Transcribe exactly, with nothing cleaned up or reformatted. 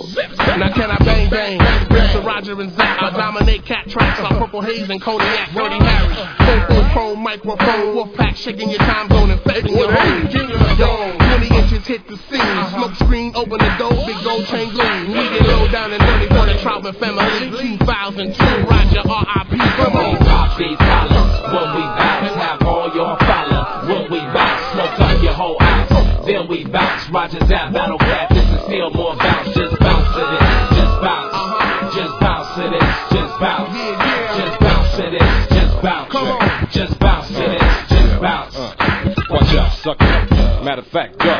Now can I bang bang? Mister Roger and Zach, I dominate cat tracks on Purple Haze and Cognac, Dirty Harry. Full full pro microphone, wolf pack shaking your time zone and fading your home. twenty inches hit the scene, smoke screen, open the door, big gold chain gleam. We get low down and dirty for the Troutman family. two thousand two, Roger, R I P, come on. Pop these collars, when we bounce, have all your follow. When we bounce, smoke up your whole house. Then we bounce, Roger's out, battle rap, this is still more bounce. Just bounce to this, just bounce. Just bounce to this, just bounce. Just bounce to this, just bounce. Come on. Just bounce to this, just bounce. Watch out, sucker. Matter of fact, go.